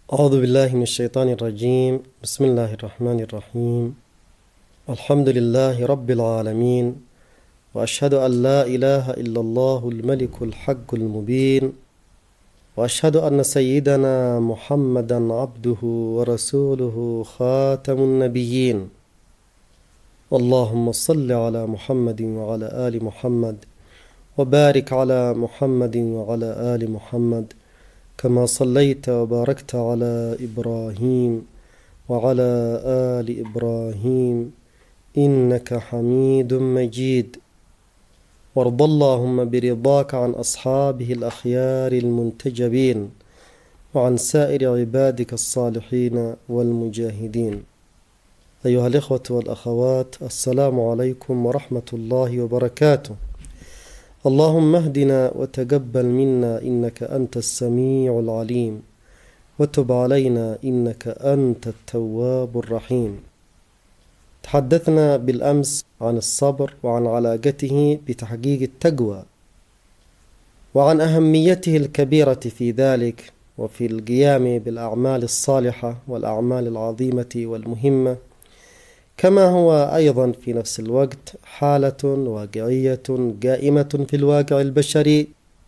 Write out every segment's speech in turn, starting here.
أعوذ بالله من الشيطان الرجيم. بسم الله الرحمن الرحيم. الحمد لله رب العالمين، وأشهد أن لا إله إلا الله الملك الحق المبين، وأشهد أن سيدنا محمدا عبده ورسوله خاتم النبيين. اللهم صل على محمد وعلى آل محمد، وبارك على محمد وعلى آل محمد كما صليت وباركت على إبراهيم وعلى آل إبراهيم إنك حميد مجيد. وارض اللهم برضاك عن أصحابه الأخيار المنتجبين، وعن سائر عبادك الصالحين والمجاهدين. أيها الإخوة والأخوات، السلام عليكم ورحمة الله وبركاته. اللهم اهدنا وتقبل منا إنك أنت السميع العليم، وتب علينا إنك أنت التواب الرحيم. تحدثنا بالأمس عن الصبر وعن علاقته بتحقيق التقوى، وعن أهميته الكبيرة في ذلك، وفي القيام بالأعمال الصالحة والأعمال العظيمة والمهمة، كما هو أيضا في نفس الوقت حالة واقعية قائمة في الواقع البشري،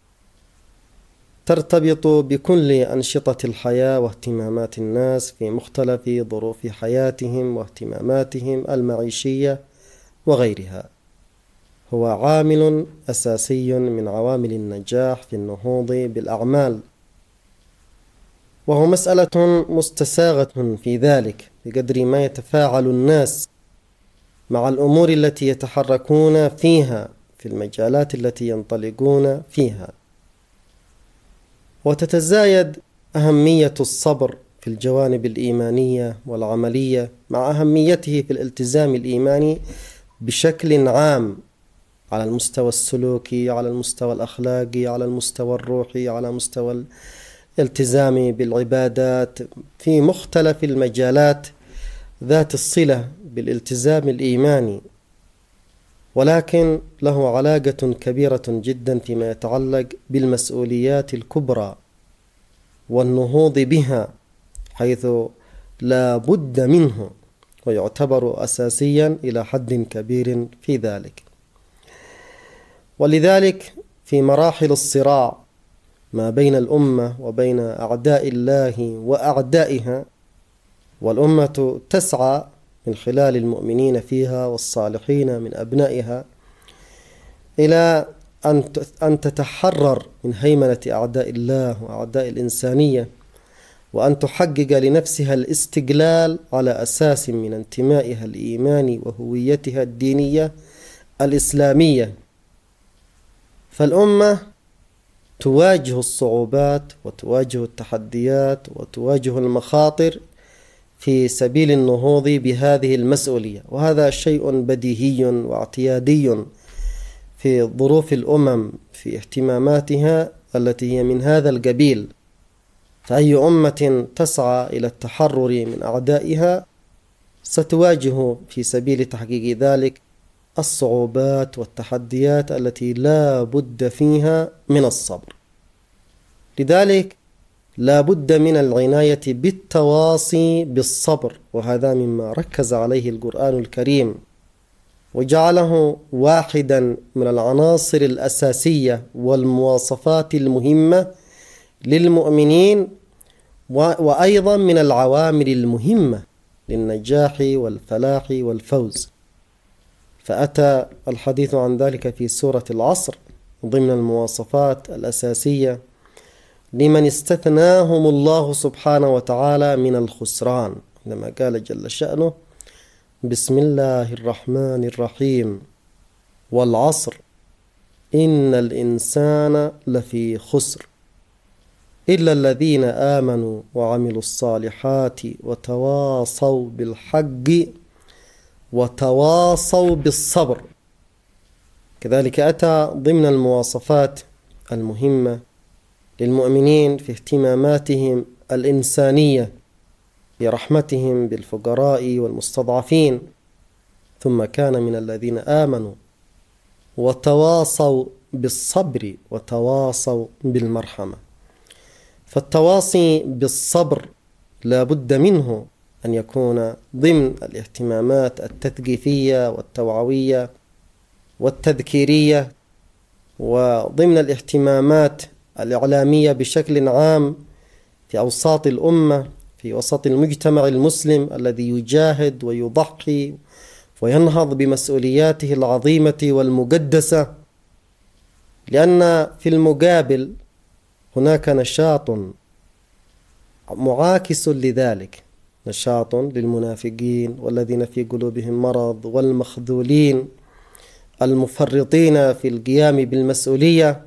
ترتبط بكل أنشطة الحياة واهتمامات الناس في مختلف ظروف حياتهم واهتماماتهم المعيشية وغيرها. هو عامل أساسي من عوامل النجاح في النهوض بالأعمال، وهو مسألة مستساغة في ذلك بقدر ما يتفاعل الناس مع الأمور التي يتحركون فيها في المجالات التي ينطلقون فيها. وتتزايد أهمية الصبر في الجوانب الإيمانية والعملية مع أهميته في الالتزام الإيماني بشكل عام، على المستوى السلوكي، على المستوى الأخلاقي، على المستوى الروحي، على مستوى الالتزام بالعبادات في مختلف المجالات ذات الصلة بالالتزام الإيماني. ولكن له علاقة كبيرة جدا فيما يتعلق بالمسؤوليات الكبرى والنهوض بها، حيث لا بد منه، ويعتبر أساسيا إلى حد كبير في ذلك. ولذلك في مراحل الصراع ما بين الأمة وبين أعداء الله وأعدائها، والأمة تسعى من خلال المؤمنين فيها والصالحين من أبنائها إلى أن تتحرر من هيمنة أعداء الله وأعداء الإنسانية، وأن تحقق لنفسها الاستقلال على أساس من انتمائها الإيماني وهويتها الدينية الإسلامية. فالأمة تواجه الصعوبات وتواجه التحديات وتواجه المخاطر في سبيل النهوض بهذه المسؤولية، وهذا شيء بديهي واعتيادي في ظروف الأمم في اهتماماتها التي هي من هذا القبيل. فأي أمة تسعى إلى التحرر من أعدائها ستواجه في سبيل تحقيق ذلك الصعوبات والتحديات التي لا بد فيها من الصبر. لذلك لا بد من العناية بالتواصي بالصبر، وهذا مما ركز عليه القرآن الكريم وجعله واحدا من العناصر الأساسية والمواصفات المهمة للمؤمنين، وأيضا من العوامل المهمة للنجاح والفلاح والفوز. فأتى الحديث عن ذلك في سورة العصر ضمن المواصفات الأساسية لمن استثناهم الله سبحانه وتعالى من الخسران، لما قال جل شأنه: بسم الله الرحمن الرحيم، والعصر إن الإنسان لفي خسر إلا الذين آمنوا وعملوا الصالحات وتواصوا بالحق وتواصوا بالصبر. كذلك أتى ضمن المواصفات المهمة للمؤمنين في اهتماماتهم الإنسانية برحمتهم بالفقراء والمستضعفين، ثم كان من الذين آمنوا وتواصوا بالصبر وتواصوا بالمرحمة. فالتواصي بالصبر لا بد منه أن يكون ضمن الاهتمامات التثقيفية والتوعوية والتذكيرية، وضمن الاهتمامات الإعلامية بشكل عام في أوساط الأمة، في وسط المجتمع المسلم الذي يجاهد ويضحي وينهض بمسؤولياته العظيمة والمقدسة. لأن في المقابل هناك نشاط معاكس لذلك، نشاط للمنافقين والذين في قلوبهم مرض والمخذولين المفرطين في القيام بالمسؤولية،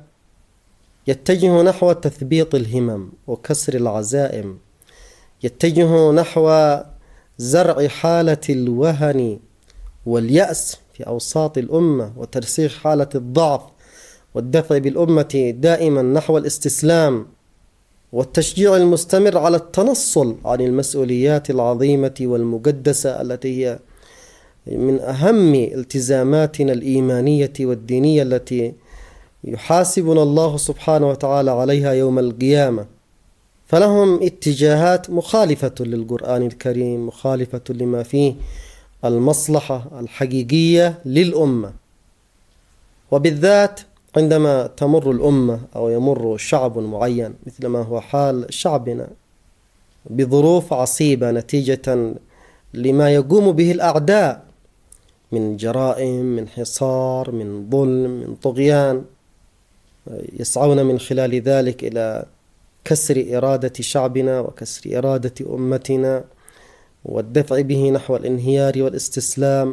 يتجه نحو تثبيط الهمم وكسر العزائم، يتجه نحو زرع حالة الوهن واليأس في أوساط الأمة وترسيخ حالة الضعف والدفع بالأمة دائما نحو الاستسلام والتشجيع المستمر على التنصل عن المسؤوليات العظيمة والمقدسة التي هي من أهم التزاماتنا الإيمانية والدينية التي يحاسبنا الله سبحانه وتعالى عليها يوم القيامة. فلهم اتجاهات مخالفة للقرآن الكريم، مخالفة لما فيه المصلحة الحقيقية للأمة، وبالذات عندما تمر الأمة أو يمر شعب معين مثل ما هو حال شعبنا بظروف عصيبة نتيجة لما يقوم به الأعداء من جرائم، من حصار، من ظلم، من طغيان، يسعون من خلال ذلك إلى كسر إرادة شعبنا وكسر إرادة أمتنا والدفع به نحو الانهيار والاستسلام.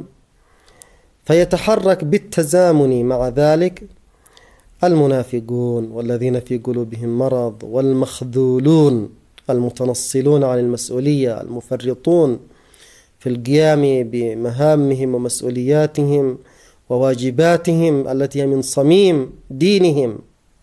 فيتحرك بالتزامن مع ذلك المنافقون والذين في قلوبهم مرض والمخذولون المتنصلون عن المسؤولية المفرطون في القيام بمهامهم ومسؤولياتهم وواجباتهم التي هي من صميم دينهم،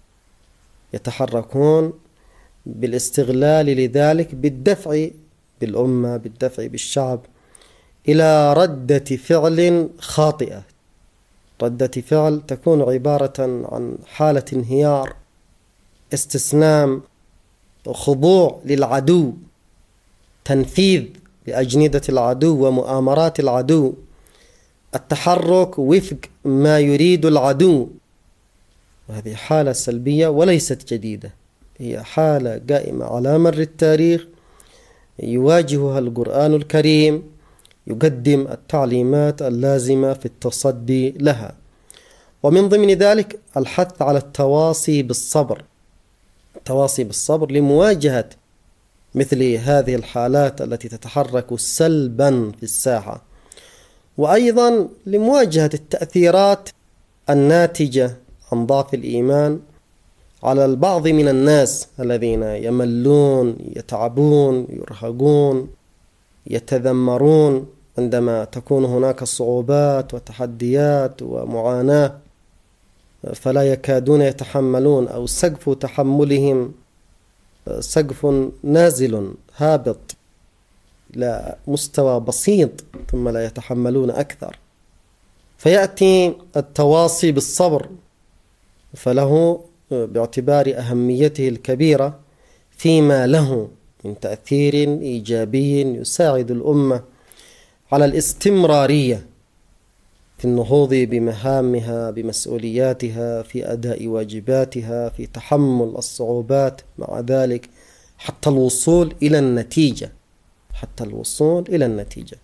يتحركون بالاستغلال لذلك بالدفع بالأمة، بالدفع بالشعب إلى ردة فعل خاطئة، ردة فعل تكون عبارة عن حالة انهيار، استسلام، خضوع للعدو، تنفيذ لأجندة العدو ومؤامرات العدو، التحرك وفق ما يريد العدو. وهذه حالة سلبية وليست جديدة، هي حالة قائمة على مر التاريخ يواجهها القرآن الكريم، يقدم التعليمات اللازمة في التصدي لها، ومن ضمن ذلك الحث على التواصي بالصبر، التواصي بالصبر لمواجهة مثل هذه الحالات التي تتحرك سلبا في الساحة، وأيضا لمواجهة التأثيرات الناتجة عن ضعف الإيمان على البعض من الناس الذين يملون، يتعبون، يرهقون، يتذمرون عندما تكون هناك صعوبات وتحديات ومعاناة، فلا يكادون يتحملون، أو سقف تحملهم سقف نازل هابط إلى مستوى بسيط ثم لا يتحملون أكثر. فيأتي التواصي بالصبر، فله باعتبار أهميته الكبيرة فيما له من تأثير إيجابي يساعد الأمة على الاستمرارية في النهوض بمهامها، بمسؤولياتها، في أداء واجباتها، في تحمل الصعوبات مع ذلك حتى الوصول إلى النتيجة، حتى الوصول إلى النتيجة.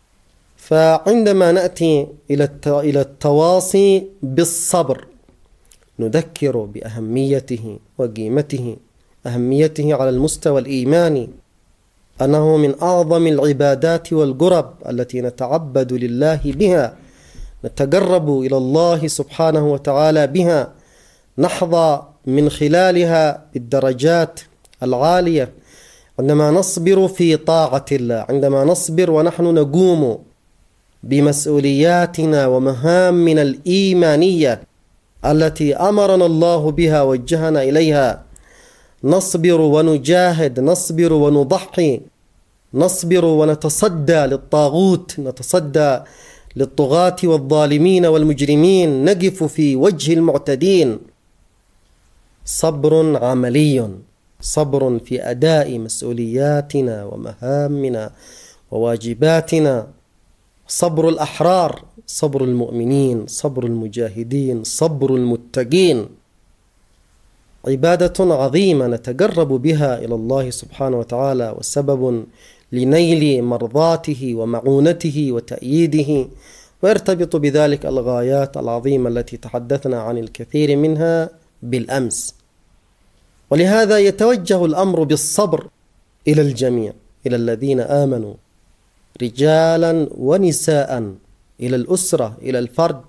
فعندما نأتي إلى التواصي بالصبر نذكر بأهميته وقيمته، أهميته على المستوى الإيماني، أنه من أعظم العبادات والقرب التي نتعبد لله بها، نتقرب إلى الله سبحانه وتعالى بها، نحظى من خلالها بالدرجات العالية عندما نصبر في طاعة الله، عندما نصبر ونحن نقوم بمسؤولياتنا ومهامنا الإيمانية التي أمرنا الله بها وجهنا إليها، نصبر ونجاهد، نصبر ونضحي، نصبر ونتصدى للطاغوت، نتصدى للطغاة والظالمين والمجرمين، نقف في وجه المعتدين. صبر عملي صبر في أداء مسؤولياتنا ومهامنا وواجباتنا، صبر الأحرار، صبر المؤمنين، صبر المجاهدين، صبر المتقين. عبادة عظيمة نتقرب بها إلى الله سبحانه وتعالى، وسبب لنيل مرضاته ومعونته وتأييده، ويرتبط بذلك الغايات العظيمة التي تحدثنا عن الكثير منها بالأمس. ولهذا يتوجه الأمر بالصبر إلى الجميع، إلى الذين آمنوا رجالا ونساء، إلى الأسرة، إلى الفرد.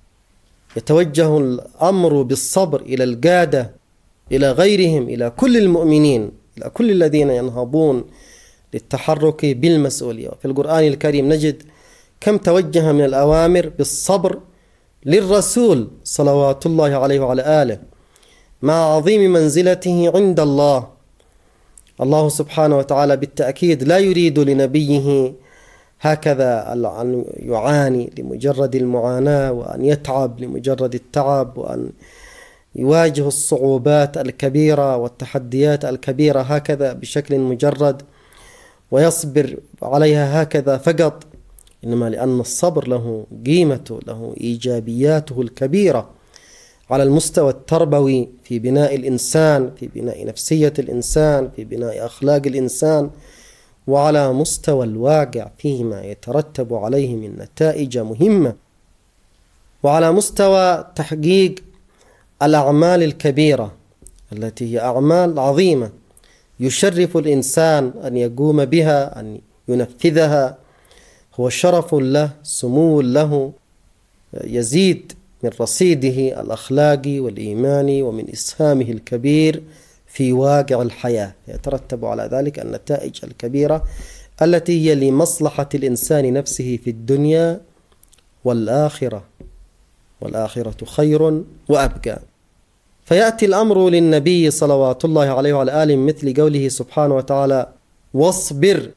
يتوجه الأمر بالصبر إلى القادة، إلى غيرهم، إلى كل المؤمنين، إلى كل الذين ينهضون للتحرك بالمسؤولية. في القرآن الكريم نجد كم توجه من الأوامر بالصبر للرسول صلوات الله عليه وعلى آله، مع عظيم منزلته عند الله. الله سبحانه وتعالى بالتأكيد لا يريد لنبيه هكذا أن يعاني لمجرد المعاناة، وأن يتعب لمجرد التعب، وأن يواجه الصعوبات الكبيرة والتحديات الكبيرة هكذا بشكل مجرد ويصبر عليها هكذا فقط، إنما لأن الصبر له قيمته، له إيجابياته الكبيرة على المستوى التربوي في بناء الإنسان، في بناء نفسية الإنسان، في بناء أخلاق الإنسان، وعلى مستوى الواقع فيما يترتب عليه من نتائج مهمة، وعلى مستوى تحقيق الأعمال الكبيرة التي هي أعمال عظيمة يشرف الإنسان أن يقوم بها، أن ينفذها. هو شرف له، سمو له، يزيد من رصيده الأخلاقي والإيماني ومن إسهامه الكبير في واقع الحياة. يترتب على ذلك النتائج الكبيرة التي هي لمصلحة الإنسان نفسه في الدنيا والآخرة، والآخرة خير وأبقى. فيأتي الأمر للنبي صلوات الله عليه وعلى آله مثل قوله سبحانه وتعالى: واصبر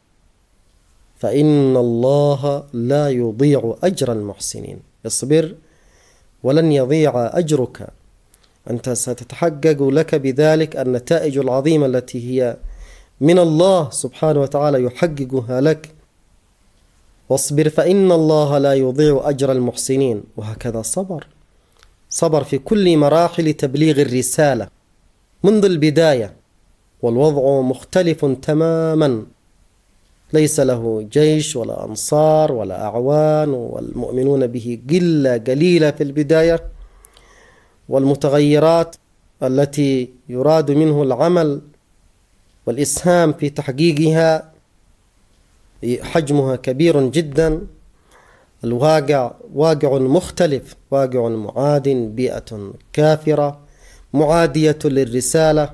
فإن الله لا يضيع أجر المحسنين. اصبر ولن يضيع أجرك، أنت ستتحقق لك بذلك النتائج العظيمة التي هي من الله سبحانه وتعالى يحققها لك. واصبر فإن الله لا يضيع أجر المحسنين. وهكذا صبر في كل مراحل تبليغ الرسالة منذ البداية، والوضع مختلف تماما، ليس له جيش ولا أنصار ولا أعوان، والمؤمنون به قلة قليلة في البداية، والمتغيرات التي يراد منه العمل والإسهام في تحقيقها حجمها كبير جدا. الواقع واقع مختلف، واقع معاد، بيئة كافرة معادية للرسالة.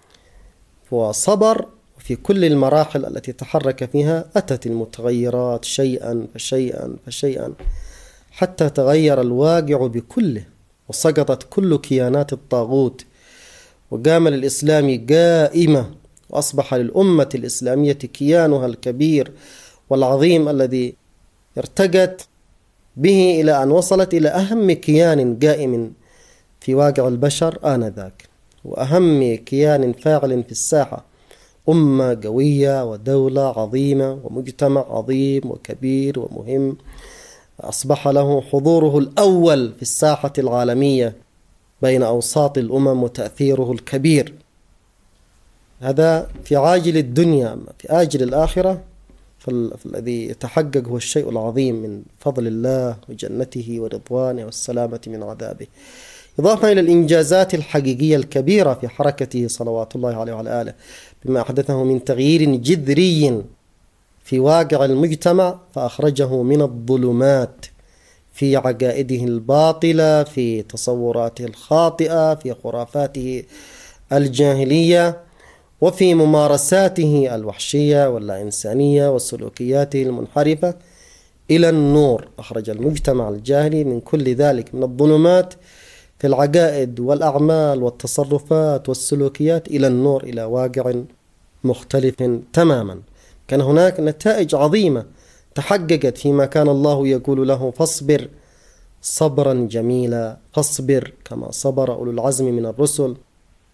وصبر في كل المراحل التي تحرك فيها. أتت المتغيرات شيئا فشيئا فشيئا حتى تغير الواقع بكله، وسقطت كل كيانات الطاغوت، وقام للإسلام قائمة، وأصبح للأمة الإسلامية كيانها الكبير والعظيم الذي ارتقت به إلى أن وصلت إلى أهم كيان قائم في واقع البشر آنذاك، وأهم كيان فاعل في الساحة. أمة قوية ودولة عظيمة ومجتمع عظيم وكبير ومهم، أصبح له حضوره الأول في الساحة العالمية بين أوساط الأمم وتأثيره الكبير. هذا في عاجل الدنيا. في آجل الآخرة فالذي يتحقق هو الشيء العظيم من فضل الله وجنته ورضوانه والسلامة من عذابه، إضافة إلى الإنجازات الحقيقية الكبيرة في حركته صلوات الله عليه وعلى آله، بما أحدثه من تغيير جذري في واقع المجتمع، فأخرجه من الظلمات في عقائده الباطلة، في تصوراته الخاطئة، في خرافاته الجاهلية، وفي ممارساته الوحشية واللا إنسانية وسلوكياته المنحرفة، إلى النور. أخرج المجتمع الجاهلي من كل ذلك، من الظلمات في العقائد والأعمال والتصرفات والسلوكيات، إلى النور، إلى واقع مختلف تماما. كان هناك نتائج عظيمة تحققت فيما كان الله يقول له: فاصبر صبرا جميلا، فاصبر كما صبر أولو العزم من الرسل.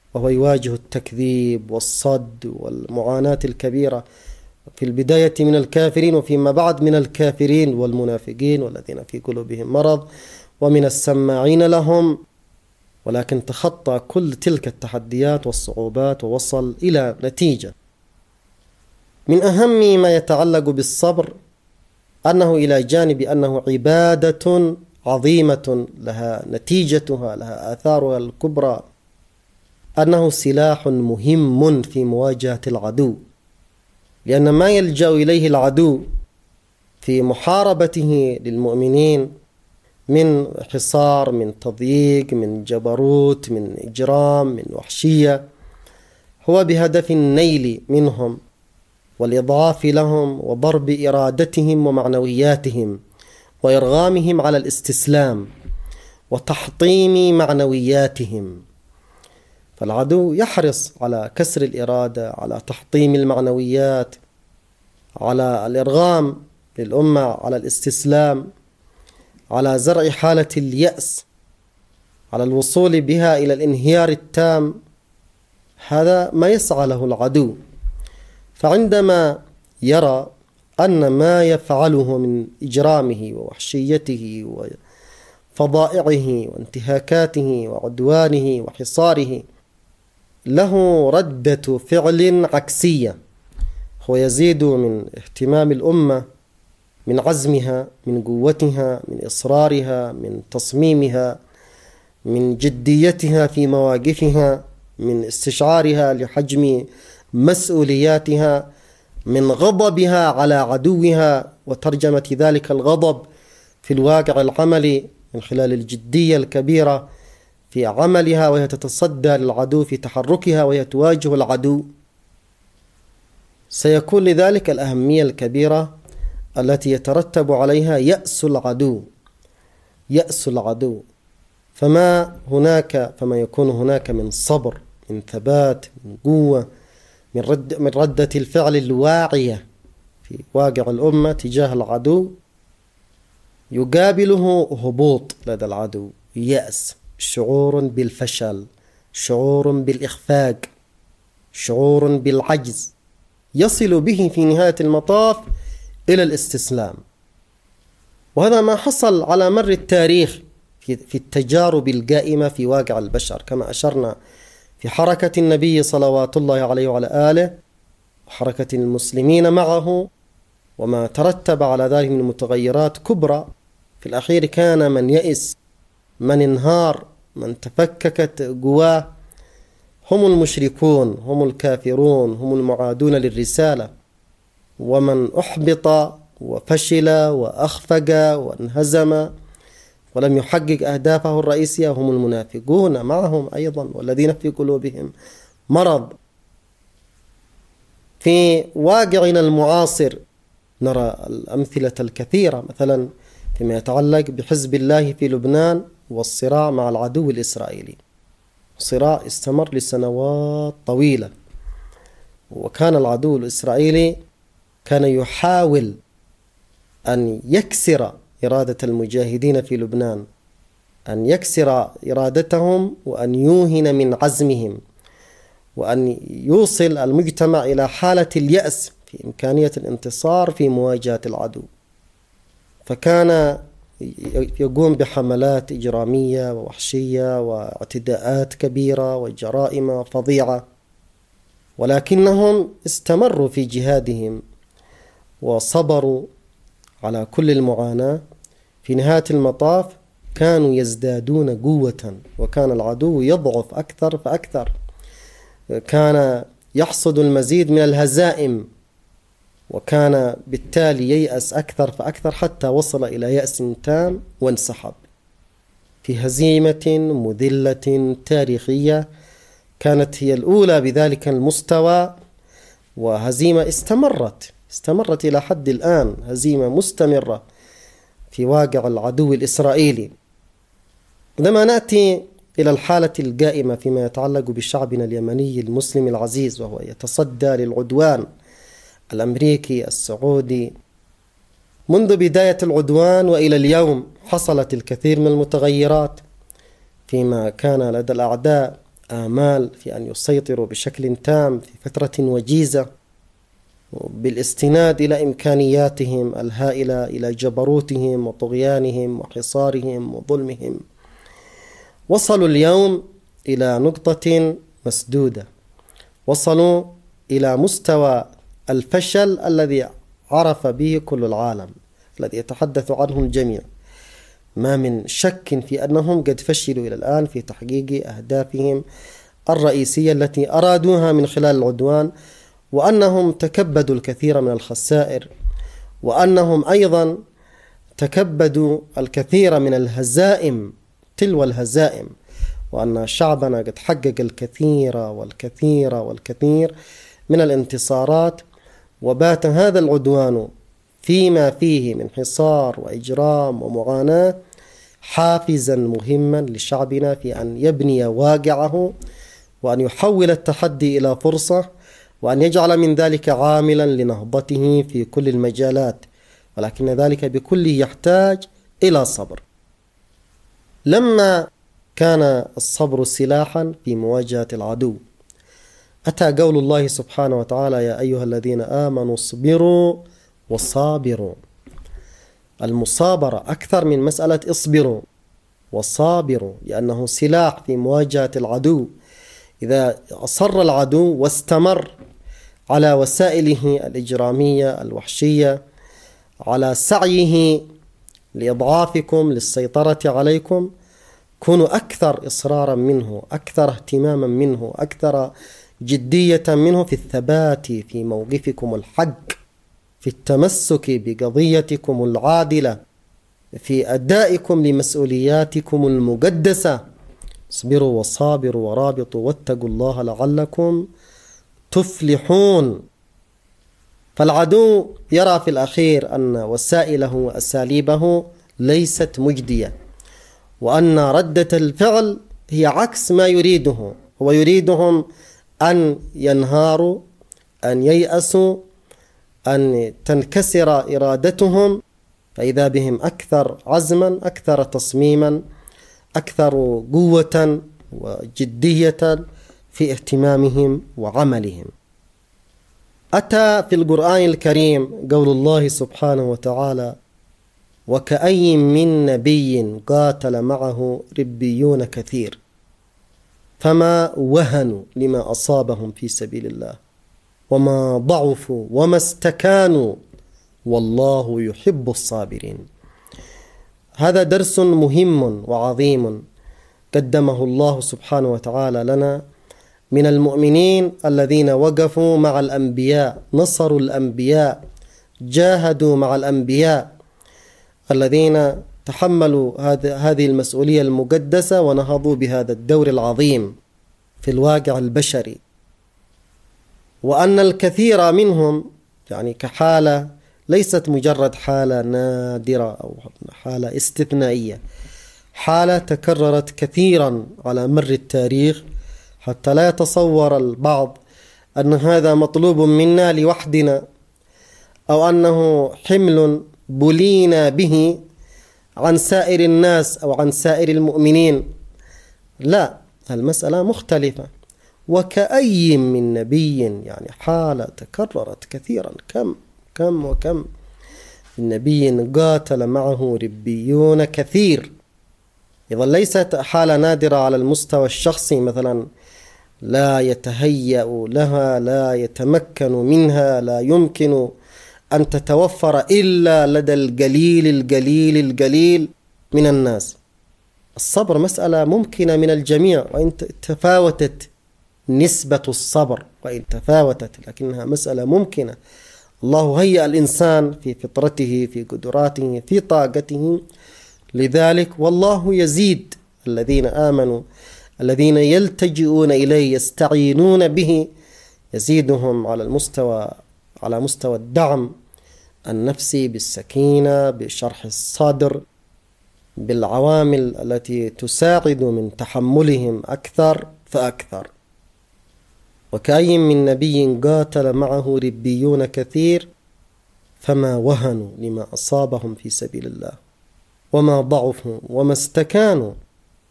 وهو يواجه التكذيب والصد والمعاناة الكبيرة في البداية من الكافرين وفيما بعد من الكافرين والمنافقين والذين في قلوبهم مرض ومن السماعين لهم، ولكن تخطى كل تلك التحديات والصعوبات ووصل إلى نتيجة. من أهم ما يتعلق بالصبر أنه إلى جانب أنه عبادة عظيمة لها نتيجتها، لها آثارها الكبرى، أنه سلاح مهم في مواجهة العدو، لأن ما يلجأ إليه العدو في محاربته للمؤمنين من حصار، من تضييق، من جبروت، من إجرام، من وحشية، هو بهدف النيل منهم والإضعاف لهم وضرب إرادتهم ومعنوياتهم وإرغامهم على الاستسلام وتحطيم معنوياتهم. فالعدو يحرص على كسر الإرادة، على تحطيم المعنويات، على الإرغام للأمة على الاستسلام، على زرع حالة اليأس، على الوصول بها إلى الانهيار التام. هذا ما يسعى له العدو. فعندما يرى أن ما يفعله من إجرامه ووحشيته وفظائعه وانتهاكاته وعدوانه وحصاره له ردة فعل عكسية، هو يزيد من اهتمام الأمة، من عزمها، من قوتها، من إصرارها، من تصميمها، من جديتها في مواقفها، من استشعارها لحجم مسؤولياتها، من غضبها على عدوها وترجمة ذلك الغضب في الواقع العملي من خلال الجدية الكبيرة في عملها وهي تتصدى للعدو في تحركها وهي تواجه العدو. سيكون لذلك الأهمية الكبيرة التي يترتب عليها يأس العدو، يأس العدو. فما يكون هناك من صبر، من ثبات، من قوة، من ردة الفعل الواعية في واقع الأمة تجاه العدو، يقابله هبوط لدى العدو، يأس، شعور بالفشل، شعور بالإخفاق، شعور بالعجز، يصل به في نهاية المطاف إلى الاستسلام. وهذا ما حصل على مر التاريخ في التجارب القائمة في واقع البشر، كما أشرنا في حركة النبي صلوات الله عليه وعلى آله وحركة المسلمين معه، وما ترتب على ذلك من متغيرات كبرى. في الأخير كان من يئس، من انهار، من تفككت قواه هم المشركون، هم الكافرون، هم المعادون للرسالة. ومن أحبط وفشل وأخفق وانهزم ولم يحقق أهدافه الرئيسية هم المنافقون معهم أيضا، والذين في قلوبهم مرض. في واقعنا المعاصر نرى الأمثلة الكثيرة، مثلا فيما يتعلق بحزب الله في لبنان والصراع مع العدو الإسرائيلي. صراع استمر لسنوات طويلة، وكان العدو الإسرائيلي كان يحاول أن يكسر إرادة المجاهدين في لبنان، أن يكسر إرادتهم وأن يوهن من عزمهم، وأن يوصل المجتمع إلى حالة اليأس في إمكانية الانتصار في مواجهة العدو. فكان يقوم بحملات إجرامية ووحشية واعتداءات كبيرة وجرائم فظيعة، ولكنهم استمروا في جهادهم وصبروا على كل المعاناة. في نهاية المطاف كانوا يزدادون قوة، وكان العدو يضعف أكثر فأكثر، كان يحصد المزيد من الهزائم، وكان بالتالي ييأس أكثر فأكثر حتى وصل إلى يأس تام وانسحب في هزيمة مذلة تاريخية كانت هي الأولى بذلك المستوى، وهزيمة استمرت إلى حد الآن، هزيمة مستمرة في واقع العدو الإسرائيلي. عندما نأتي إلى الحالة القائمة فيما يتعلق بشعبنا اليمني المسلم العزيز، وهو يتصدى للعدوان الأمريكي السعودي، منذ بداية العدوان وإلى اليوم حصلت الكثير من المتغيرات فيما كان لدى الأعداء آمال في أن يسيطروا بشكل تام في فترة وجيزة، بالاستناد إلى إمكانياتهم الهائلة، إلى جبروتهم وطغيانهم وحصارهم وظلمهم، وصلوا اليوم إلى نقطة مسدودة، وصلوا إلى مستوى الفشل الذي عرف به كل العالم، الذي يتحدث عنه الجميع. ما من شك في أنهم قد فشلوا إلى الآن في تحقيق أهدافهم الرئيسية التي أرادوها من خلال العدوان، وأنهم تكبدوا الكثير من الخسائر، وأنهم أيضا تكبدوا الكثير من الهزائم تلو الهزائم، وأن شعبنا قد حقق الكثير والكثير والكثير من الانتصارات، وبات هذا العدوان فيما فيه من حصار وإجرام ومعاناة حافزا مهما لشعبنا في أن يبني واقعه، وأن يحول التحدي إلى فرصة، وأن يجعل من ذلك عاملا لنهضته في كل المجالات، ولكن ذلك بكله يحتاج إلى صبر. لما كان الصبر سلاحا في مواجهة العدو، أتى قول الله سبحانه وتعالى: يا أيها الذين آمنوا اصبروا وصابروا. المصابرة أكثر من مسألة اصبروا وصابروا، لأنه سلاح في مواجهة العدو. إذا أصر العدو واستمر على وسائله الإجرامية الوحشية، على سعيه لإضعافكم للسيطرة عليكم، كونوا أكثر إصرارا منه، أكثر اهتماما منه، أكثر جدية منه في الثبات في موقفكم الحق، في التمسك بقضيتكم العادلة، في أدائكم لمسؤولياتكم المقدسة. اصبروا وصابروا ورابطوا واتقوا الله لعلكم تفلحون. فالعدو يرى في الأخير أن وسائله وأساليبه ليست مجدية، وأن ردة الفعل هي عكس ما يريده. هو يريدهم أن ينهاروا، أن ييأسوا، أن تنكسر إرادتهم، فإذا بهم أكثر عزما، أكثر تصميما، أكثر قوة وجدية في اهتمامهم وعملهم. أتى في القرآن الكريم قول الله سبحانه وتعالى: وكأي من نبي قاتل معه ربيون كثير فما وهنوا لما أصابهم في سبيل الله وما ضعفوا وما استكانوا والله يحب الصابرين. هذا درس مهم وعظيم قدمه الله سبحانه وتعالى لنا من المؤمنين الذين وقفوا مع الأنبياء، نصروا الأنبياء، جاهدوا مع الأنبياء، الذين تحملوا هذه المسؤولية المقدسة ونهضوا بهذا الدور العظيم في الواقع البشري. وأن الكثير منهم يعني كحالة ليست مجرد حالة نادرة أو حالة استثنائية، حالة تكررت كثيرا على مر التاريخ، حتى لا يتصور البعض أن هذا مطلوب منا لوحدنا، أو أنه حمل بلينا به عن سائر الناس أو عن سائر المؤمنين. لا، المسألة مختلفة. وكأي من نبي، يعني حالة تكررت كثيرا، كم وكم من نبي قاتل معه ربيون كثير. إذا ليست حالة نادرة على المستوى الشخصي، مثلا لا يتهيأ لها، لا يتمكن منها، لا يمكن أن تتوفر إلا لدى القليل من الناس. الصبر مسألة ممكنة من الجميع، وإن تفاوتت نسبة الصبر، وإن تفاوتت لكنها مسألة ممكنة. الله هيأ الإنسان في فطرته، في قدراته، في طاقته لذلك، والله يزيد الذين آمنوا، الذين يلتجئون إليه يستعينون به، يزيدهم على مستوى الدعم النفسي، بالسكينة، بشرح الصدر، بالعوامل التي تساعد من تحملهم أكثر فأكثر. وكأي من نبي قاتل معه ربيون كثير فما وهنوا لما أصابهم في سبيل الله وما ضعفوا وما استكانوا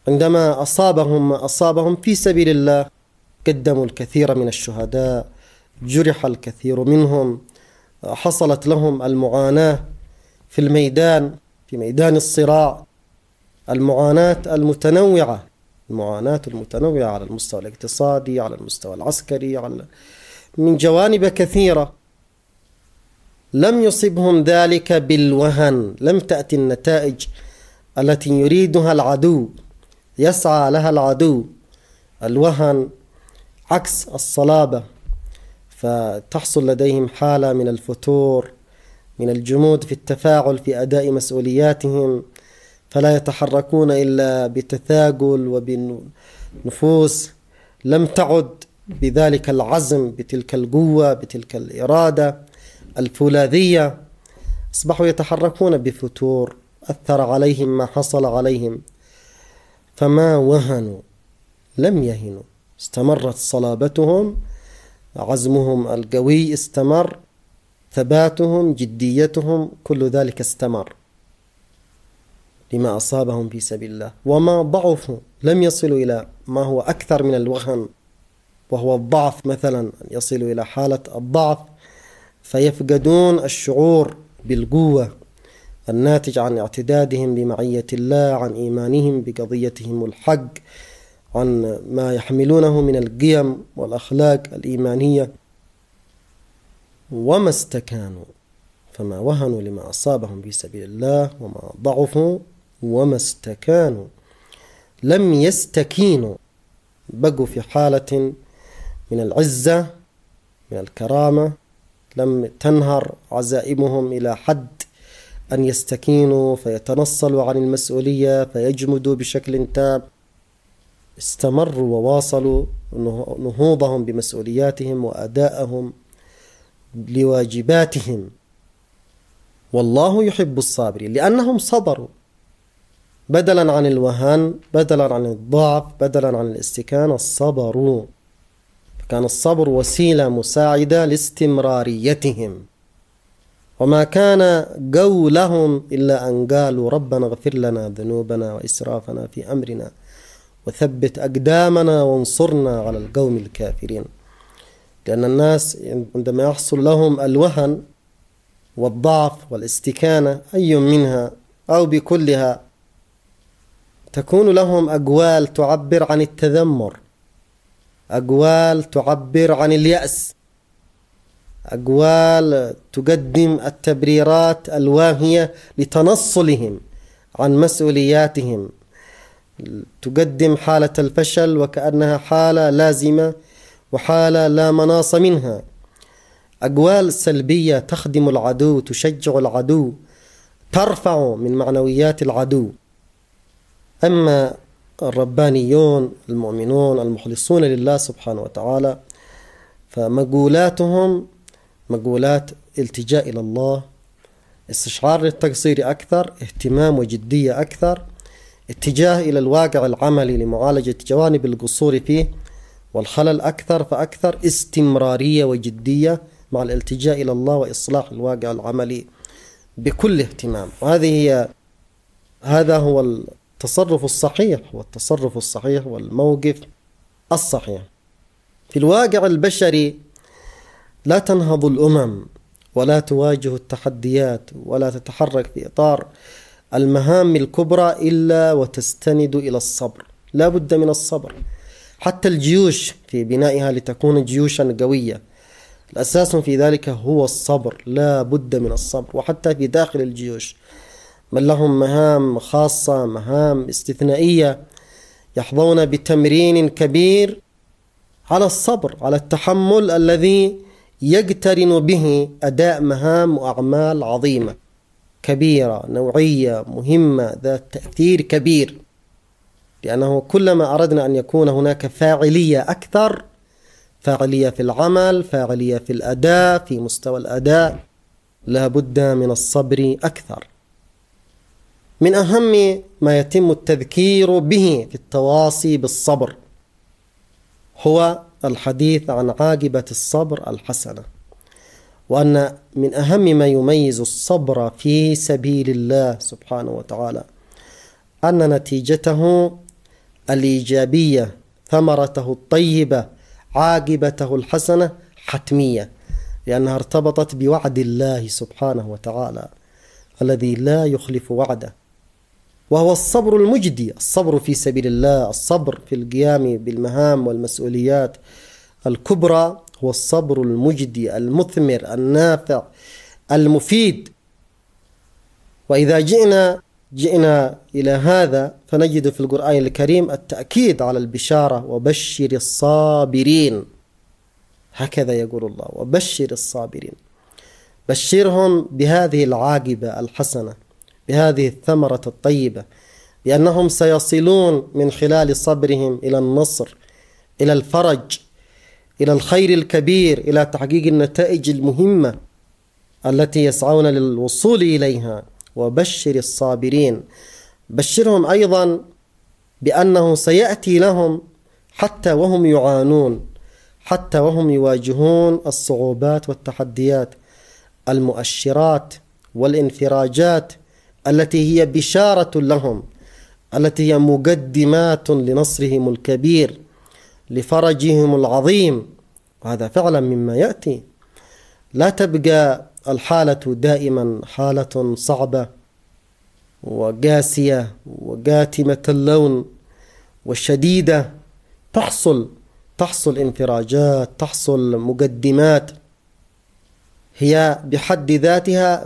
عندما أصابهم ما أصابهم في سبيل الله قدموا الكثير من الشهداء، جرح الكثير منهم، حصلت لهم المعاناة في الميدان، في ميدان الصراع، المعاناة المتنوعة على المستوى الاقتصادي، على المستوى العسكري، من جوانب كثيرة. لم يصبهم ذلك بالوهن، لم تأتي النتائج التي يريدها العدو، يسعى لها العدو، الوهن عكس الصلابة، فتحصل لديهم حالة من الفتور، من الجمود في التفاعل في أداء مسؤولياتهم، فلا يتحركون إلا بتثاقل وبنفوس لم تعد بذلك العزم، بتلك القوة، بتلك الإرادة الفولاذية. أصبحوا يتحركون بفتور، أثر عليهم ما حصل عليهم، فما وهنوا، لم يهنوا، استمرت صلابتهم، عزمهم القوي استمر، ثباتهم، جديتهم، كل ذلك استمر لما أصابهم في سبيل الله. وما ضعفوا، لم يصلوا إلى ما هو أكثر من الوهن، وهو الضعف، مثلا يصلوا إلى حالة الضعف فيفقدون الشعور بالقوة الناتج عن اعتدادهم بمعية الله، عن إيمانهم بقضيتهم الحق، عن ما يحملونه من القيم والأخلاق الإيمانية. وما استكانوا، فما وهنوا لما أصابهم في سبيل الله، وما ضعفوا، وما استكانوا، لم يستكينوا، بقوا في حالة من العزة، من الكرامة، لم تنهر عزائمهم إلى حد أن يستكينوا فيتنصلوا عن المسؤولية فيجمدوا بشكل تام. استمروا وواصلوا نهوضهم بمسؤولياتهم وأداءهم لواجباتهم. والله يحب الصابرين، لأنهم صبروا بدلا عن الوهن، بدلا عن الضعف، بدلا عن الاستكانة، صبروا. كان الصبر وسيلة مساعدة لاستمراريتهم، وما كان قولهم إلا أن قالوا ربنا اغفر لنا ذنوبنا وإسرافنا في أمرنا وثبت أقدامنا وانصرنا على القوم الكافرين. لأن الناس عندما يحصل لهم الوهن والضعف والاستكانة، أي منها أو بكلها، تكون لهم أقوال تعبر عن التذمر، أقوال تعبر عن اليأس، أقوال تقدم التبريرات الواهية لتنصلهم عن مسؤولياتهم، تقدم حالة الفشل وكأنها حالة لازمة وحالة لا مناص منها، أقوال سلبية تخدم العدو، تشجع العدو، ترفع من معنويات العدو. أما الربانيون المؤمنون المخلصون لله سبحانه وتعالى فمقولاتهم مقولات التجاء إلى الله، استشعار للتقصير أكثر، اهتمام وجدية أكثر، اتجاه إلى الواقع العملي لمعالجة جوانب القصور فيه والخلل أكثر فأكثر، استمرارية وجدية مع الالتجاء إلى الله وإصلاح الواقع العملي بكل اهتمام. هذا هو التصرف الصحيح، والتصرف الصحيح والموقف الصحيح. في الواقع البشري لا تنهض الأمم ولا تواجه التحديات ولا تتحرك في إطار المهام الكبرى إلا وتستند إلى الصبر. لا بد من الصبر. حتى الجيوش في بنائها لتكون جيوشا قوية الأساس في ذلك هو الصبر، لا بد من الصبر. وحتى في داخل الجيوش من لهم مهام خاصة، مهام استثنائية، يحظون بتمرين كبير على الصبر، على التحمل الذي يقترن به أداء مهام وأعمال عظيمة كبيرة نوعية مهمة ذات تأثير كبير. لأنه كلما أردنا أن يكون هناك فاعلية أكثر، فاعلية في العمل، فاعلية في الأداء، في مستوى الأداء، لا بد من الصبر أكثر. من أهم ما يتم التذكير به في التواصي بالصبر هو الحديث عن عاقبة الصبر الحسنة، وأن من أهم ما يميز الصبر في سبيل الله سبحانه وتعالى أن نتيجته الإيجابية، ثمرته الطيبة، عاقبته الحسنة حتمية، لأنها ارتبطت بوعد الله سبحانه وتعالى الذي لا يخلف وعده، وهو الصبر المجدي، الصبر في سبيل الله، الصبر في القيام بالمهام والمسؤوليات الكبرى، هو الصبر المجدي المثمر النافع المفيد. وإذا جئنا إلى هذا فنجد في القرآن الكريم التأكيد على البشارة: وبشر الصابرين. هكذا يقول الله: وبشر الصابرين، بشرهم بهذه العاقبة الحسنة، بهذه الثمرة الطيبة، بأنهم سيصلون من خلال صبرهم إلى النصر، إلى الفرج، إلى الخير الكبير، إلى تحقيق النتائج المهمة التي يسعون للوصول إليها. وبشر الصابرين، بشرهم أيضا بأنه سيأتي لهم حتى وهم يعانون، حتى وهم يواجهون الصعوبات والتحديات، المؤشرات والانفراجات التي هي بشارة لهم، التي هي مقدمات لنصرهم الكبير، لفرجهم العظيم. وهذا فعلا مما يأتي. لا تبقى الحالة دائما حالة صعبة وقاسية وقاتمة اللون وشديدة، تحصل انفراجات، تحصل مقدمات، هي بحد ذاتها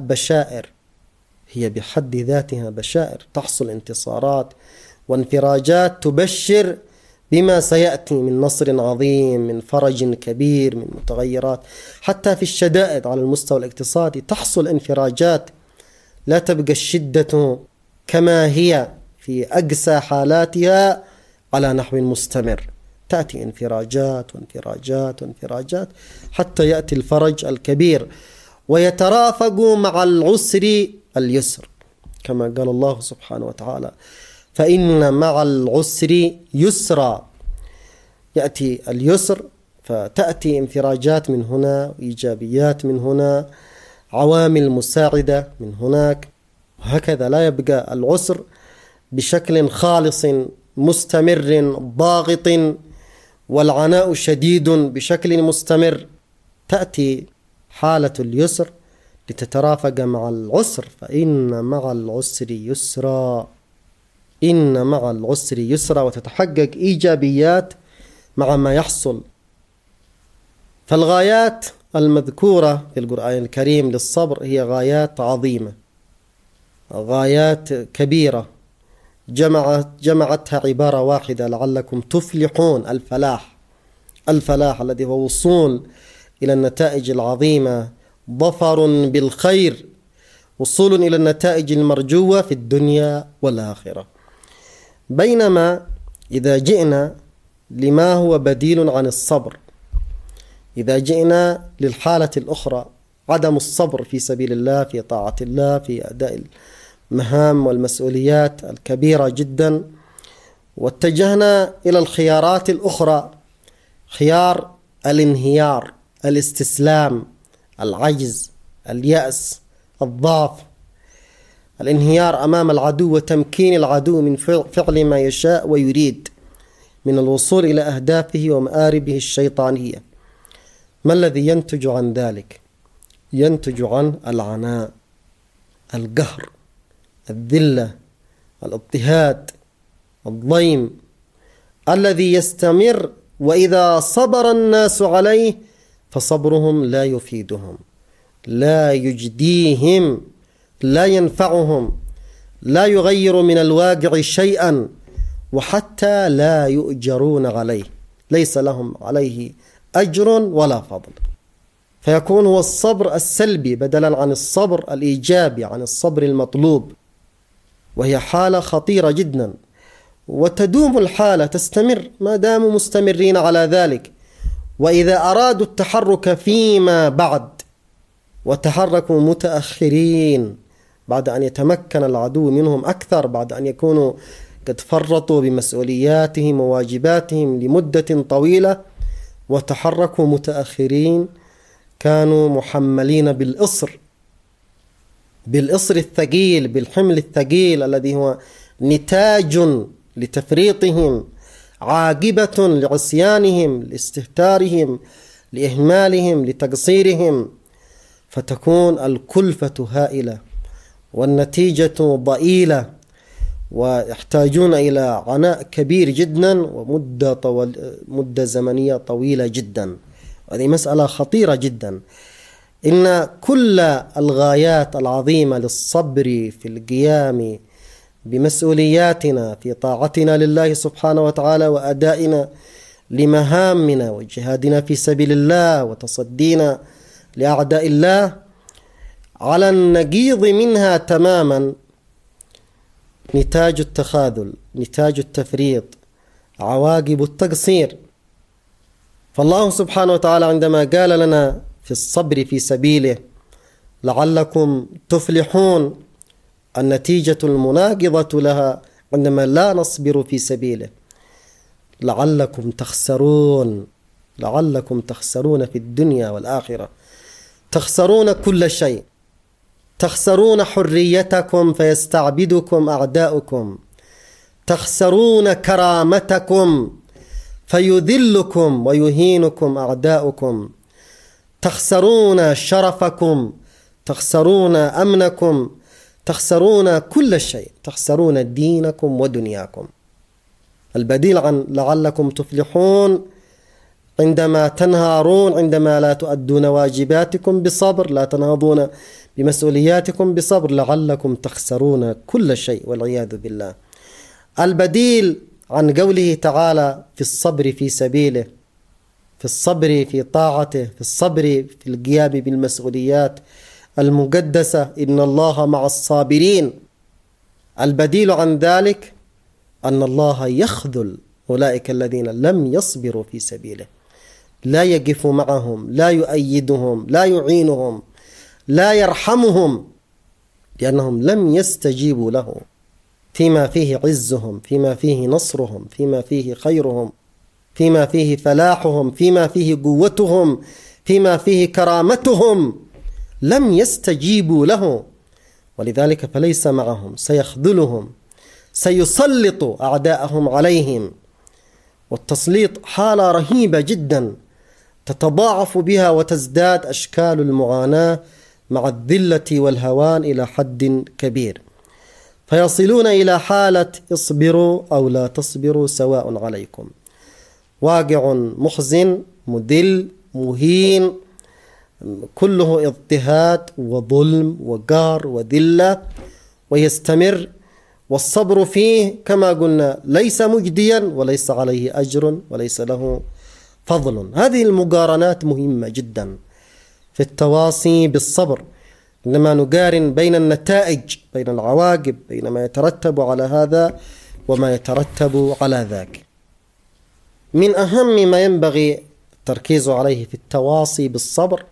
بشائر، تحصل انتصارات وانفراجات تبشر بما سيأتي من نصر عظيم، من فرج كبير، من متغيرات. حتى في الشدائد على المستوى الاقتصادي تحصل انفراجات، لا تبقى الشدة كما هي في أقسى حالاتها على نحو مستمر، تأتي انفراجات وانفراجات وانفراجات حتى يأتي الفرج الكبير، ويترافق مع العسر اليسر، كما قال الله سبحانه وتعالى: فإن مع العسر يسرا. يأتي اليسر فتأتي انفراجات من هنا وإيجابيات من هنا، عوامل مساعدة من هناك، وهكذا لا يبقى العسر بشكل خالص مستمر ضاغط والعناء شديد بشكل مستمر. تأتي حالة اليسر لتترافق مع العسر، فإن مع العسر يسرا، إن مع العسر يسرا، وتتحقق إيجابيات مع ما يحصل. فالغايات المذكورة في القرآن الكريم للصبر هي غايات عظيمة، غايات كبيرة، جمعتها عبارة واحدة: لعلكم تفلحون. الفلاح الذي هو وصول إلى النتائج العظيمة، ظفر بالخير، وصول إلى النتائج المرجوة في الدنيا والآخرة. بينما إذا جئنا لما هو بديل عن الصبر، إذا جئنا للحالة الأخرى، عدم الصبر في سبيل الله، في طاعة الله، في أداء المهام والمسؤوليات الكبيرة جدا، واتجهنا إلى الخيارات الأخرى: خيار الانهيار، الاستسلام، العجز، اليأس، الضعف، الانهيار أمام العدو وتمكين العدو من فعل ما يشاء ويريد من الوصول إلى أهدافه ومآربه الشيطانية. ما الذي ينتج عن ذلك؟ ينتج عن العناء، القهر، الذلة، الاضطهاد، الضيم، الذي يستمر، وإذا صبر الناس عليه فصبرهم لا يفيدهم، لا يجديهم، لا ينفعهم، لا يغير من الواقع شيئا، وحتى لا يؤجرون عليه، ليس لهم عليه أجر ولا فضل. فيكون هو الصبر السلبي بدلا عن الصبر الإيجابي، عن الصبر المطلوب، وهي حالة خطيرة جدا. وتدوم الحالة، تستمر ما داموا مستمرين على ذلك. وإذا أرادوا التحرك فيما بعد وتحركوا متأخرين بعد أن يتمكن العدو منهم أكثر، بعد أن يكونوا قد فرطوا بمسؤولياتهم وواجباتهم لمدة طويلة وتحركوا متأخرين، كانوا محملين بالإصر الثقيل، بالحمل الثقيل الذي هو نتاج لتفريطهم، عاقبة لعصيانهم، لاستهتارهم، لإهمالهم، لتقصيرهم، فتكون الكلفة هائلة والنتيجة ضئيلة، ويحتاجون إلى عناء كبير جدا ومدة زمنية طويلة جدا. هذه مسألة خطيرة جدا. إن كل الغايات العظيمة للصبر في القيام بمسؤولياتنا في طاعتنا لله سبحانه وتعالى وأدائنا لمهامنا وجهادنا في سبيل الله وتصدينا لأعداء الله، على النقيض منها تماما نتاج التخاذل، نتاج التفريط، عواقب التقصير. فالله سبحانه وتعالى عندما قال لنا في الصبر في سبيله لعلكم تفلحون، النتيجة المناقضة لها عندما لا نصبر في سبيله لعلكم تخسرون، لعلكم تخسرون في الدنيا والآخرة، تخسرون كل شيء، تخسرون حريتكم فيستعبدكم أعداؤكم، تخسرون كرامتكم فيذلكم ويهينكم أعداؤكم، تخسرون شرفكم، تخسرون أمنكم، تخسرون كل شيء، تخسرون دينكم ودنياكم. البديل عن لعلكم تفلحون عندما تنهارون، عندما لا تؤدون واجباتكم بصبر، لا تنهضون بمسؤولياتكم بصبر، لعلكم تخسرون كل شيء والعياذ بالله. البديل عن قوله تعالى في الصبر في سبيله، في الصبر في طاعته، في الصبر في القيام بالمسؤوليات المقدسة، إن الله مع الصابرين. البديل عن ذلك أن الله يخذل أولئك الذين لم يصبروا في سبيله، لا يقف معهم، لا يؤيدهم، لا يعينهم، لا يرحمهم، لأنهم لم يستجيبوا له فيما فيه عزهم، فيما فيه نصرهم، فيما فيه خيرهم، فيما فيه فلاحهم، فيما فيه قوتهم، فيما فيه كرامتهم، لم يستجيبوا له، ولذلك فليس معهم، سيخذلهم، سيسلط أعداءهم عليهم. والتسليط حالة رهيبة جدا تتضاعف بها وتزداد أشكال المعاناة مع الذلة والهوان إلى حد كبير، فيصلون إلى حالة اصبروا أو لا تصبروا سواء عليكم. واقع محزن مذل مهين كله اضطهاد وظلم وقهر وذلة، ويستمر، والصبر فيه كما قلنا ليس مجديا وليس عليه أجر وليس له فضل. هذه المقارنات مهمة جدا في التواصي بالصبر، إنما نقارن بين النتائج، بين العواقب، بين ما يترتب على هذا وما يترتب على ذاك. من أهم ما ينبغي التركيز عليه في التواصي بالصبر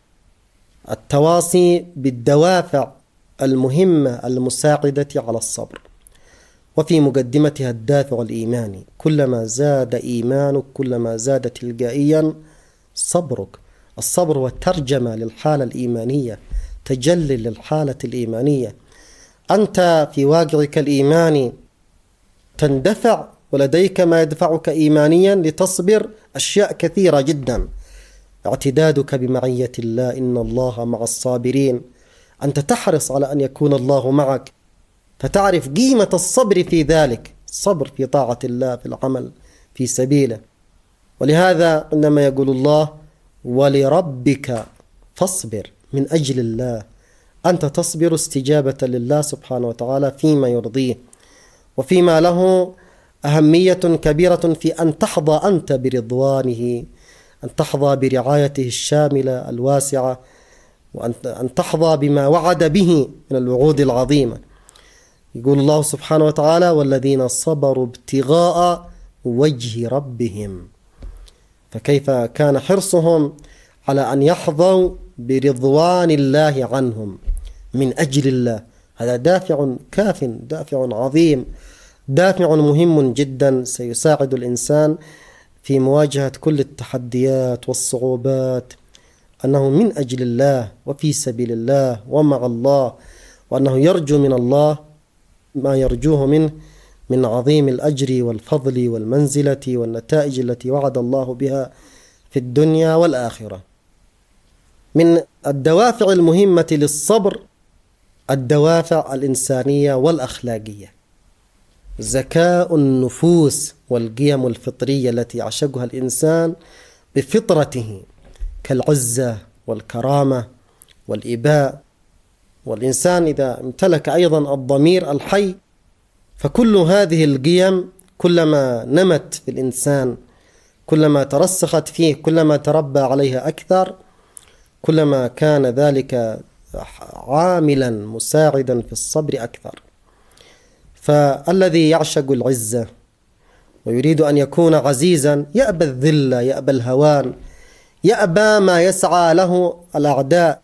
التواصي بالدوافع المهمة المساعدة على الصبر، وفي مقدمتها الدافع الإيماني. كلما زاد إيمانك كلما زاد تلقائيا صبرك. الصبر هو ترجمة للحالة الإيمانية، تجلي للحالة الإيمانية. أنت في واقعك الإيماني تندفع ولديك ما يدفعك إيمانيا لتصبر أشياء كثيرة جدا. اعتدادك بمعية الله، إن الله مع الصابرين، أنت تحرص على أن يكون الله معك، فتعرف قيمة الصبر في ذلك، الصبر في طاعة الله، في العمل في سبيله. ولهذا عندما يقول الله ولربك فاصبر، من أجل الله أنت تصبر استجابة لله سبحانه وتعالى فيما يرضيه وفيما له أهمية كبيرة في أن تحظى أنت برضوانه، أن تحظى برعايته الشاملة الواسعة، وأن تحظى بما وعد به من الوعود العظيمة. يقول الله سبحانه وتعالى والذين صبروا ابتغاء وجه ربهم، فكيف كان حرصهم على أن يحظوا برضوان الله عنهم من أجل الله. هذا دافع كاف، دافع عظيم، دافع مهم جدا سيساعد الإنسان في مواجهة كل التحديات والصعوبات، أنه من أجل الله وفي سبيل الله ومع الله، وأنه يرجو من الله ما يرجوه منه من عظيم الأجر والفضل والمنزلة والنتائج التي وعد الله بها في الدنيا والآخرة. من الدوافع المهمة للصبر الدوافع الإنسانية والأخلاقية، زكاء النفوس والقيم الفطرية التي يعشقها الإنسان بفطرته كالعزة والكرامة والإباء. والإنسان إذا امتلك أيضا الضمير الحي فكل هذه القيم كلما نمت في الإنسان، كلما ترسخت فيه، كلما تربى عليها أكثر، كلما كان ذلك عاملا مساعدا في الصبر أكثر. فالذي يعشق العزة ويريد أن يكون عزيزا يأبى الذل، يأبى الهوان، يأبى ما يسعى له الأعداء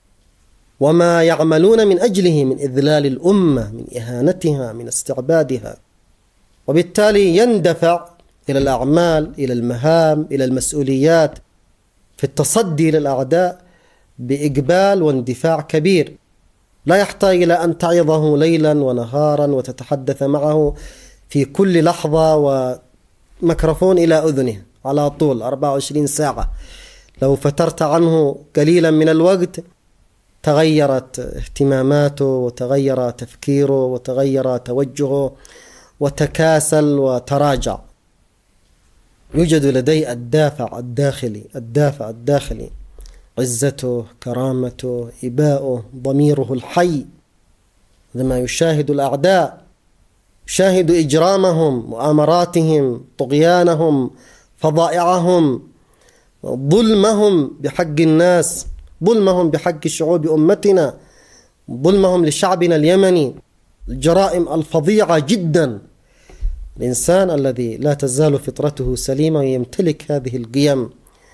وما يعملون من أجله من إذلال الأمة، من إهانتها، من استعبادها. وبالتالي يندفع إلى الأعمال، إلى المهام، إلى المسؤوليات في التصدي للأعداء بإقبال واندفاع كبير، لا يحتاج إلى أن تعظه ليلا ونهارا وتتحدث معه في كل لحظة وميكروفون إلى أذنه على طول 24 ساعة. لو فترت عنه قليلا من الوقت تغيرت اهتماماته وتغير تفكيره وتغير توجهه وتكاسل وتراجع. يوجد لديه الدافع الداخلي، عزته، كرامته، إباؤه، ضميره الحي. لما يشاهد الأعداء، يشاهد إجرامهم، مؤامراتهم، طغيانهم، فظائعهم، ظلمهم بحق الناس، ظلمهم بحق شعوب أمتنا، ظلمهم لشعبنا اليمني، الجرائم الفظيعة جدا. الإنسان الذي لا تزال فطرته سليمة ويمتلك هذه القيم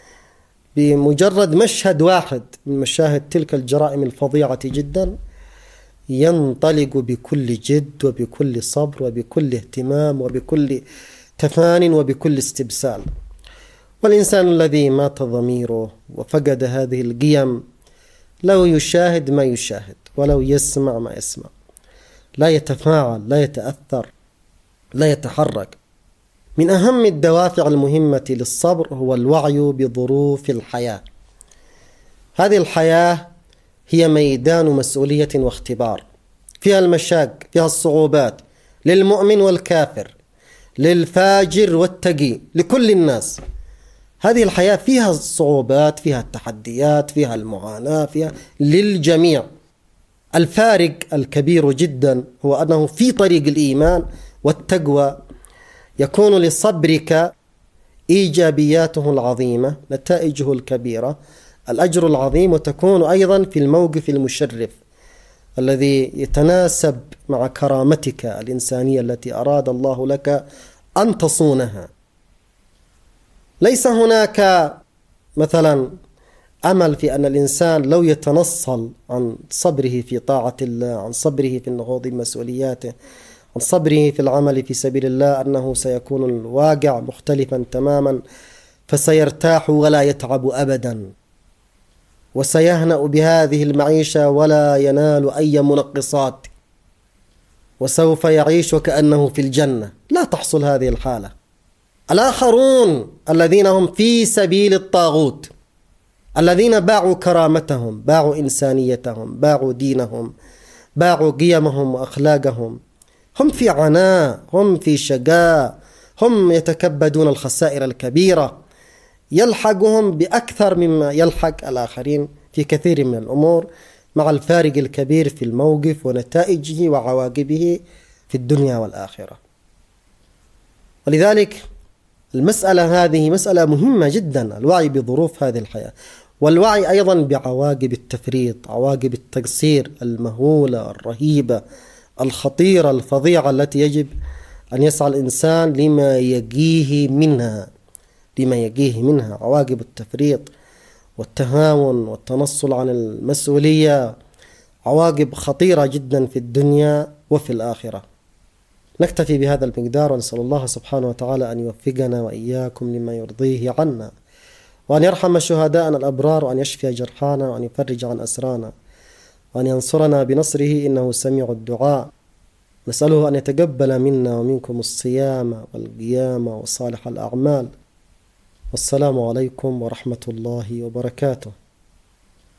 بمجرد مشهد واحد من مشاهد تلك الجرائم الفظيعة جدا ينطلق بكل جد وبكل صبر وبكل اهتمام وبكل تفان وبكل استبسال. والإنسان الذي مات ضميره وفقد هذه القيم لو يشاهد ما يشاهد ولو يسمع ما يسمع لا يتفاعل، لا يتأثر، لا يتحرك. من أهم الدوافع المهمة للصبر هو الوعي بظروف الحياة. هذه الحياة هي ميدان مسؤولية واختبار، فيها المشاق، فيها الصعوبات، للمؤمن والكافر، للفاجر والتقي، لكل الناس. هذه الحياة فيها الصعوبات، فيها التحديات، فيها المعاناة، فيها للجميع. الفارق الكبير جدا هو أنه في طريق الإيمان والتقوى يكون لصبرك إيجابياته العظيمة، نتائجه الكبيرة، الأجر العظيم، وتكون أيضا في الموقف المشرف الذي يتناسب مع كرامتك الإنسانية التي أراد الله لك أن تصونها. ليس هناك مثلا أمل في أن الإنسان لو يتنصل عن صبره في طاعة الله، عن صبره في النهوض بمسؤولياته، عن صبره في العمل في سبيل الله، أنه سيكون الواقع مختلفا تماما، فسيرتاح ولا يتعب أبدا، وسيهنأ بهذه المعيشة ولا ينال أي منقصات، وسوف يعيش وكأنه في الجنة. لا تحصل هذه الحالة. الآخرون الذين هم في سبيل الطاغوت، الذين باعوا كرامتهم، باعوا إنسانيتهم، باعوا دينهم، باعوا قيمهم وأخلاقهم، هم في عناء، هم في شقاء، هم يتكبدون الخسائر الكبيرة، يلحقهم بأكثر مما يلحق الآخرين في كثير من الأمور، مع الفارق الكبير في الموقف ونتائجه وعواقبه في الدنيا والآخرة. ولذلك المسألة هذه مسألة مهمة جدا، الوعي بظروف هذه الحياة، والوعي أيضا بعواقب التفريط، عواقب التقصير المهولة الرهيبة الخطيرة الفظيعة التي يجب أن يسعى الإنسان لما يقيه منها، عواقب التفريط والتهاون والتنصل عن المسؤولية، عواقب خطيرة جدا في الدنيا وفي الآخرة. نكتفي بهذا المقدار، ونسأل الله سبحانه وتعالى أن يوفقنا وإياكم لما يرضيه عنا، وأن يرحم شهداءنا الأبرار، وأن يشفي جرحانا، وأن يفرج عن أسرانا، وأن ينصرنا بنصره إنه سميع الدعاء. نسأله أن يتقبل منا ومنكم الصيام والقيام وصالح الأعمال. والسلام عليكم ورحمة الله وبركاته.